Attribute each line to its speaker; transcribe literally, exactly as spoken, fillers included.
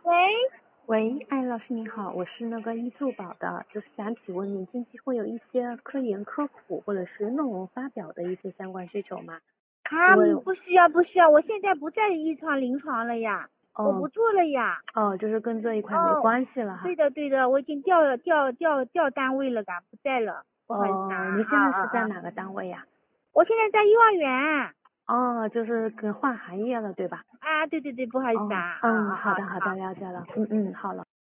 Speaker 1: 喂
Speaker 2: 喂，哎，老师您好，我是那个易助宝的，就是想请问您近期会有一些科研科普或者是论文发表的一些相关需求吗？
Speaker 1: 啊，
Speaker 2: 因为
Speaker 1: 不需要不需要，我现在不在一床临床了呀，我不
Speaker 2: 哦
Speaker 1: 做了呀。
Speaker 2: 哦，就是跟这一块没
Speaker 1: 哦，
Speaker 2: 关系了哈。
Speaker 1: 对的对的，我已经调了调调调单位了嘎，不在了，不好意思啊
Speaker 2: 哦，您现在
Speaker 1: 啊啊啊！
Speaker 2: 是在哪个单位呀？
Speaker 1: 我现在在幼儿园。
Speaker 2: 哦，就是跟换行业了，对吧？
Speaker 1: 啊，对对对，不好意思
Speaker 2: 哦，
Speaker 1: 啊啊
Speaker 2: 嗯，
Speaker 1: 啊啊
Speaker 2: 好的好的，
Speaker 1: 啊。
Speaker 2: 了解了，嗯嗯，好了。